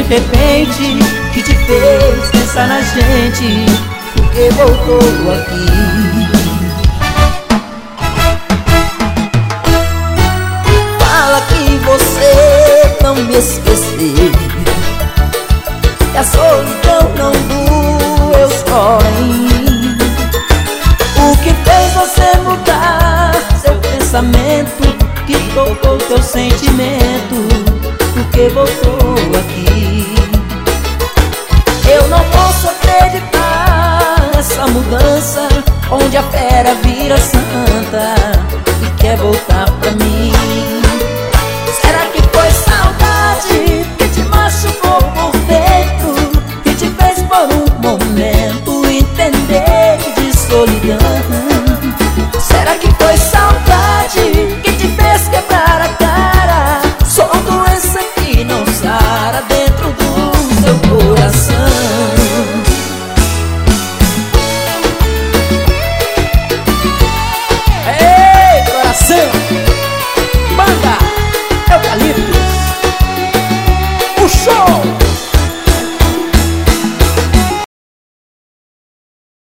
repente que te fez pensar na gente, porque voltou aqui. Fala que você não me esqueceu, que a solidão não doeu só em mim. O que fez você mudar seu pensamento, que tocou teu sentimento, porque voltou aqui. Eu não posso acreditar nessa mudança, onde a fera vira santa e quer voltar